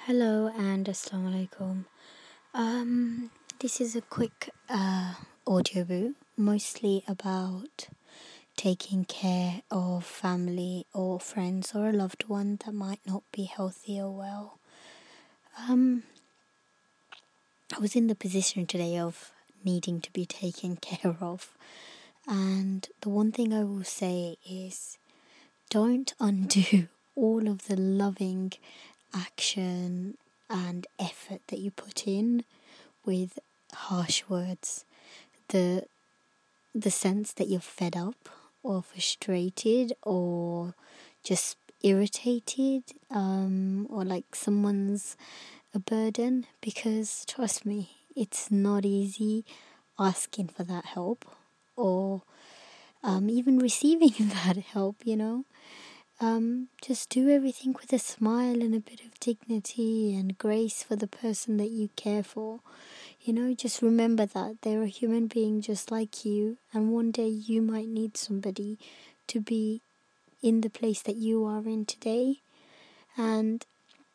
Hello and Assalamu alaikum. This is a quick audiobook, mostly about taking care of family or friends or a loved one that might not be healthy or well. I was in the position today of needing to be taken care of, and the one thing I will say is don't undo all of the loving action and effort that you put in with harsh words. The sense that you're fed up or frustrated or just irritated, or like someone's a burden, because trust me, it's not easy asking for that help or even receiving that help. Just do everything with a smile and a bit of dignity and grace for the person that you care for. Just remember that they're a human being just like you, and one day you might need somebody to be in the place that you are in today. And,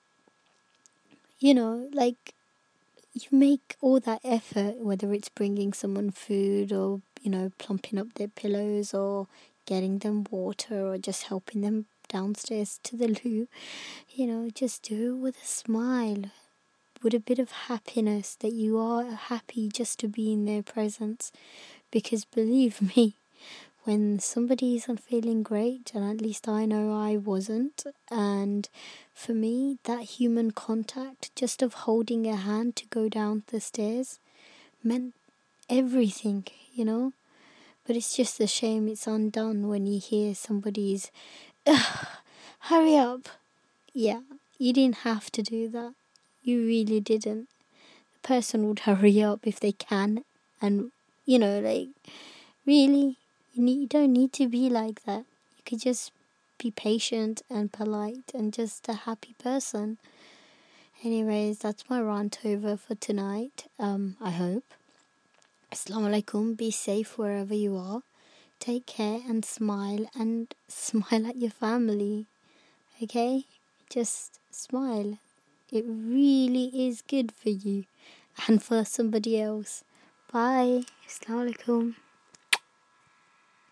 like, you make all that effort, whether it's bringing someone food or, plumping up their pillows or getting them water or just helping them downstairs to the loo. Just do it with a smile, with a bit of happiness, that you are happy just to be in their presence. Because believe me, when somebody isn't feeling great, and at least I know I wasn't, and for me, that human contact, just of holding a hand to go down the stairs, meant everything. But it's just a shame it's undone when you hear somebody's, hurry up. Yeah, you didn't have to do that. You really didn't. The person would hurry up if they can. And, really, you don't need to be like that. You could just be patient and polite and just a happy person. Anyways, that's my rant over for tonight. I hope. Assalamu alaikum. Be safe wherever you are. Take care and smile at your family. Okay? Just smile. It really is good for you and for somebody else. Bye. Assalamu alaikum.